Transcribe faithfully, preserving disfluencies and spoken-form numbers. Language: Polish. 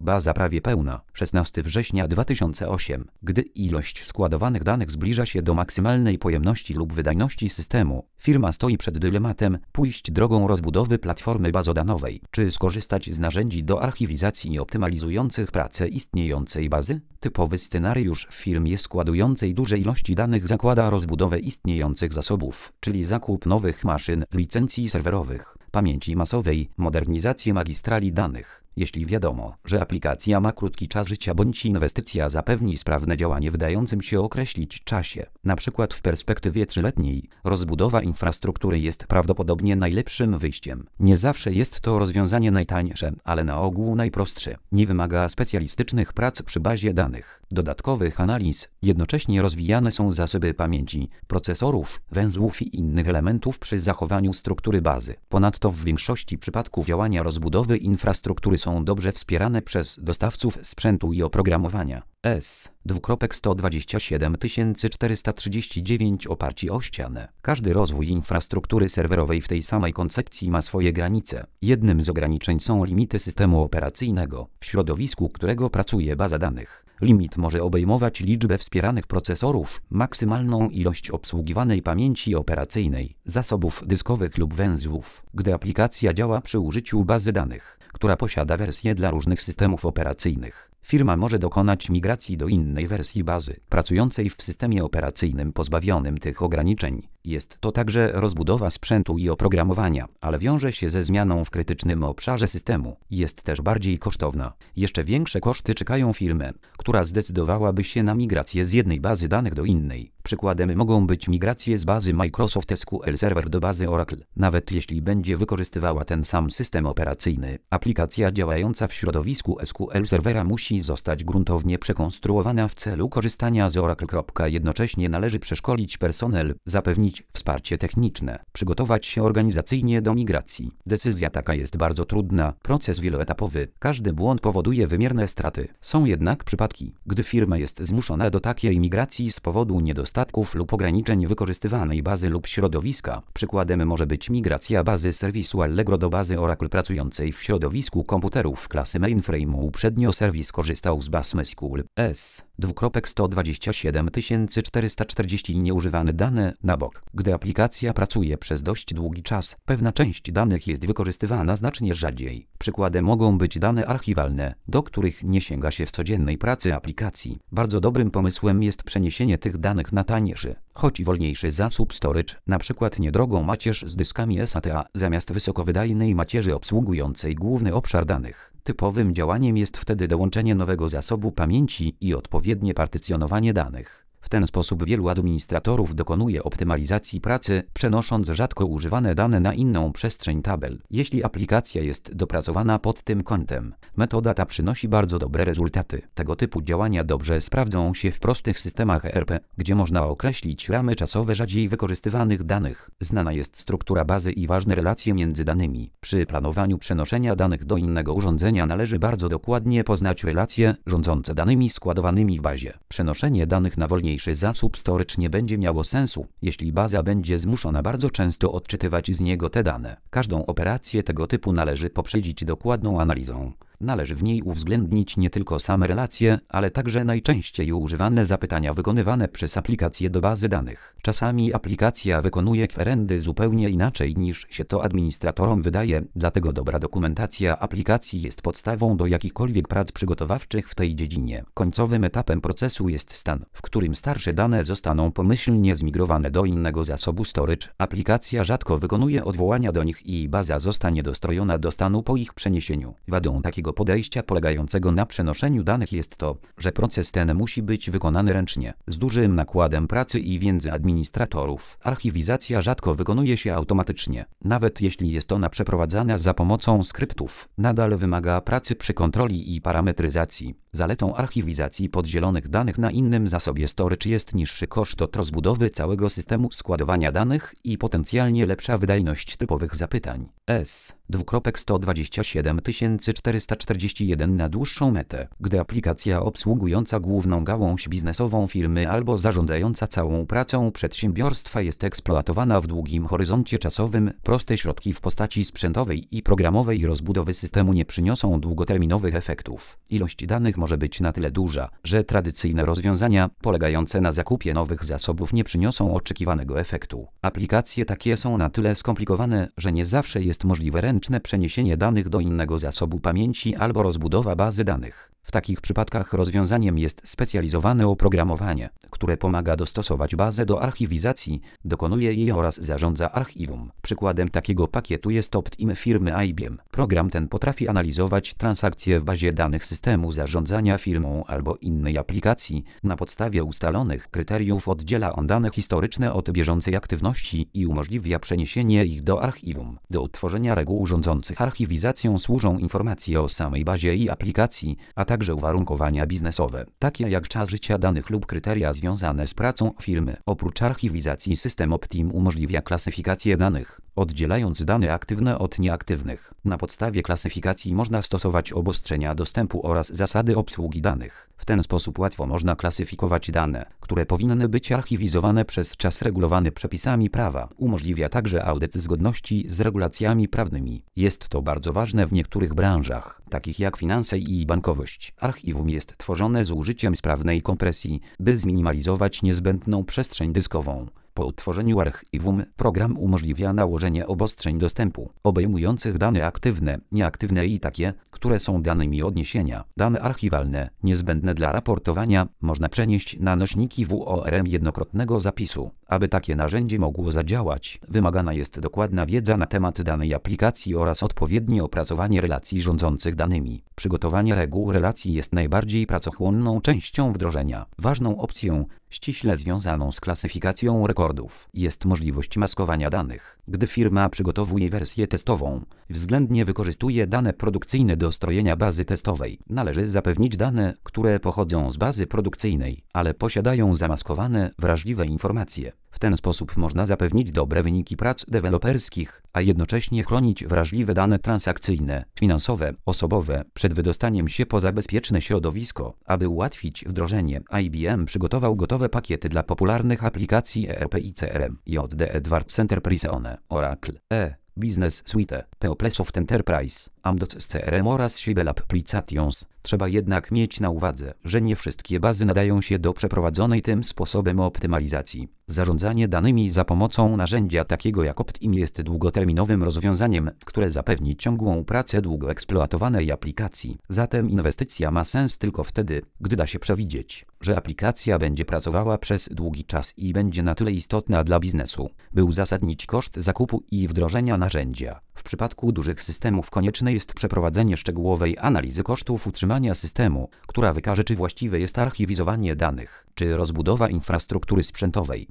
Baza prawie pełna. szesnastego września dwa tysiące ósmego. Gdy ilość składowanych danych zbliża się do maksymalnej pojemności lub wydajności systemu, firma stoi przed dylematem: pójść drogą rozbudowy platformy bazodanowej, czy skorzystać z narzędzi do archiwizacji optymalizujących pracę istniejącej bazy? Typowy scenariusz w firmie składującej duże ilości danych zakłada rozbudowę istniejących zasobów, czyli zakup nowych maszyn, licencji serwerowych, pamięci masowej, modernizację magistrali danych. Jeśli wiadomo, że aplikacja ma krótki czas życia bądź inwestycja zapewni sprawne działanie w dającym się określić czasie, np. w perspektywie trzyletniej, rozbudowa infrastruktury jest prawdopodobnie najlepszym wyjściem. Nie zawsze jest to rozwiązanie najtańsze, ale na ogół najprostsze. Nie wymaga specjalistycznych prac przy bazie danych, dodatkowych analiz. Jednocześnie rozwijane są zasoby pamięci, procesorów, węzłów i innych elementów przy zachowaniu struktury bazy. Ponadto w większości przypadków działania rozbudowy infrastruktury są dobrze wspierane przez dostawców sprzętu i oprogramowania. S sto dwadzieścia siedem tysięcy czterysta trzydzieści dziewięć oparci o ścianę. Każdy rozwój infrastruktury serwerowej w tej samej koncepcji ma swoje granice. Jednym z ograniczeń są limity systemu operacyjnego, w środowisku którego pracuje baza danych. Limit może obejmować liczbę wspieranych procesorów, maksymalną ilość obsługiwanej pamięci operacyjnej, zasobów dyskowych lub węzłów. Gdy aplikacja działa przy użyciu bazy danych, która posiada wersję dla różnych systemów operacyjnych, firma może dokonać migracji do innej wersji bazy, pracującej w systemie operacyjnym pozbawionym tych ograniczeń. Jest to także rozbudowa sprzętu i oprogramowania, ale wiąże się ze zmianą w krytycznym obszarze systemu. Jest też bardziej kosztowna. Jeszcze większe koszty czekają firmę, która zdecydowałaby się na migrację z jednej bazy danych do innej. Przykładem mogą być migracje z bazy Microsoft S Q L Server do bazy Oracle. Nawet jeśli będzie wykorzystywała ten sam system operacyjny, aplikacja działająca w środowisku S Q L Servera musi zostać gruntownie przekonstruowana w celu korzystania z Oracle. Jednocześnie należy przeszkolić personel, zapewnić wsparcie techniczne, przygotować się organizacyjnie do migracji. Decyzja taka jest bardzo trudna, proces wieloetapowy. Każdy błąd powoduje wymierne straty. Są jednak przypadki, gdy firma jest zmuszona do takiej migracji z powodu niedostatków lub ograniczeń wykorzystywanej bazy lub środowiska. Przykładem może być migracja bazy serwisu Allegro do bazy Oracle pracującej w środowisku komputerów klasy mainframe. Uprzednio serwis korzystał z baz MySQL. S sto dwadzieścia siedem tysięcy czterysta czterdzieści nieużywane dane na bok. Gdy aplikacja pracuje przez dość długi czas, pewna część danych jest wykorzystywana znacznie rzadziej. Przykładem mogą być dane archiwalne, do których nie sięga się w codziennej pracy aplikacji. Bardzo dobrym pomysłem jest przeniesienie tych danych na tańszy, choć wolniejszy zasób storage, np. niedrogą macierz z dyskami S A T A, zamiast wysokowydajnej macierzy obsługującej główny obszar danych. Typowym działaniem jest wtedy dołączenie nowego zasobu pamięci i odpowiednie partycjonowanie danych. W ten sposób wielu administratorów dokonuje optymalizacji pracy, przenosząc rzadko używane dane na inną przestrzeń tabel. Jeśli aplikacja jest dopracowana pod tym kątem, metoda ta przynosi bardzo dobre rezultaty. Tego typu działania dobrze sprawdzą się w prostych systemach E R P, gdzie można określić ramy czasowe rzadziej wykorzystywanych danych. Znana jest struktura bazy i ważne relacje między danymi. Przy planowaniu przenoszenia danych do innego urządzenia należy bardzo dokładnie poznać relacje rządzące danymi składowanymi w bazie. Przenoszenie danych na wolniejszy zasób storage nie będzie miało sensu, jeśli baza będzie zmuszona bardzo często odczytywać z niego te dane. Każdą operację tego typu należy poprzedzić dokładną analizą. Należy w niej uwzględnić nie tylko same relacje, ale także najczęściej używane zapytania wykonywane przez aplikację do bazy danych. Czasami aplikacja wykonuje kwerendy zupełnie inaczej niż się to administratorom wydaje, dlatego dobra dokumentacja aplikacji jest podstawą do jakichkolwiek prac przygotowawczych w tej dziedzinie. Końcowym etapem procesu jest stan, w którym starsze dane zostaną pomyślnie zmigrowane do innego zasobu storage. Aplikacja rzadko wykonuje odwołania do nich i baza zostanie dostrojona do stanu po ich przeniesieniu. Wadą takiego podejścia polegającego na przenoszeniu danych jest to, że proces ten musi być wykonany ręcznie, z dużym nakładem pracy i wiedzy administratorów. Archiwizacja rzadko wykonuje się automatycznie. Nawet jeśli jest ona przeprowadzana za pomocą skryptów, nadal wymaga pracy przy kontroli i parametryzacji. Zaletą archiwizacji podzielonych danych na innym zasobie storage jest niższy koszt od rozbudowy całego systemu składowania danych i potencjalnie lepsza wydajność typowych zapytań. S sto dwadzieścia siedem tysięcy czterysta czterdzieści jeden na dłuższą metę, gdy aplikacja obsługująca główną gałąź biznesową firmy albo zarządzająca całą pracą przedsiębiorstwa jest eksploatowana w długim horyzoncie czasowym, proste środki w postaci sprzętowej i programowej rozbudowy systemu nie przyniosą długoterminowych efektów. Ilość danych może być na tyle duża, że tradycyjne rozwiązania, polegające na zakupie nowych zasobów, nie przyniosą oczekiwanego efektu. Aplikacje takie są na tyle skomplikowane, że nie zawsze jest możliwe ręczne przeniesienie danych do innego zasobu pamięci albo rozbudowa bazy danych. W takich przypadkach rozwiązaniem jest specjalizowane oprogramowanie, które pomaga dostosować bazę do archiwizacji, dokonuje jej oraz zarządza archiwum. Przykładem takiego pakietu jest Optim firmy I B M. Program ten potrafi analizować transakcje w bazie danych systemu zarządzania firmą albo innej aplikacji. Na podstawie ustalonych kryteriów oddziela on dane historyczne od bieżącej aktywności i umożliwia przeniesienie ich do archiwum. Do utworzenia reguł rządzących archiwizacją służą informacje o samej bazie i aplikacji, a także także uwarunkowania biznesowe, takie jak czas życia danych lub kryteria związane z pracą firmy. Oprócz archiwizacji system Optim umożliwia klasyfikację danych, oddzielając dane aktywne od nieaktywnych. Na podstawie klasyfikacji można stosować obostrzenia dostępu oraz zasady obsługi danych. W ten sposób łatwo można klasyfikować dane, które powinny być archiwizowane przez czas regulowany przepisami prawa. Umożliwia także audyt zgodności z regulacjami prawnymi. Jest to bardzo ważne w niektórych branżach, takich jak finanse i bankowość. Archiwum jest tworzone z użyciem sprawnej kompresji, by zminimalizować niezbędną przestrzeń dyskową. Po utworzeniu archiwum program umożliwia nałożenie obostrzeń dostępu, obejmujących dane aktywne, nieaktywne i takie, które są danymi odniesienia. Dane archiwalne, niezbędne dla raportowania, można przenieść na nośniki W O R M jednokrotnego zapisu. Aby takie narzędzie mogło zadziałać, wymagana jest dokładna wiedza na temat danej aplikacji oraz odpowiednie opracowanie relacji rządzących danymi. Przygotowanie reguł relacji jest najbardziej pracochłonną częścią wdrożenia. Ważną opcją, ściśle związaną z klasyfikacją rekordów, jest możliwość maskowania danych. Gdy firma przygotowuje wersję testową, względnie wykorzystuje dane produkcyjne do strojenia bazy testowej. Należy zapewnić dane, które pochodzą z bazy produkcyjnej, ale posiadają zamaskowane, wrażliwe informacje. W ten sposób można zapewnić dobre wyniki prac deweloperskich, a jednocześnie chronić wrażliwe dane transakcyjne, finansowe, osobowe przed wydostaniem się poza bezpieczne środowisko. Aby ułatwić wdrożenie, I B M przygotował gotowe pakiety dla popularnych aplikacji E R P i C R M, J D Edwards Enterprise One, Oracle, E. Business Suite, PeopleSoft Enterprise, Amdocs C R M oraz Siebel Applications. Trzeba jednak mieć na uwadze, że nie wszystkie bazy nadają się do przeprowadzonej tym sposobem optymalizacji. Zarządzanie danymi za pomocą narzędzia takiego jak Optim jest długoterminowym rozwiązaniem, które zapewni ciągłą pracę długo eksploatowanej aplikacji. Zatem inwestycja ma sens tylko wtedy, gdy da się przewidzieć, że aplikacja będzie pracowała przez długi czas i będzie na tyle istotna dla biznesu, by uzasadnić koszt zakupu i wdrożenia narzędzia. W przypadku dużych systemów konieczne jest przeprowadzenie szczegółowej analizy kosztów utrzymania systemu, która wykaże, czy właściwe jest archiwizowanie danych, czy rozbudowa infrastruktury sprzętowej.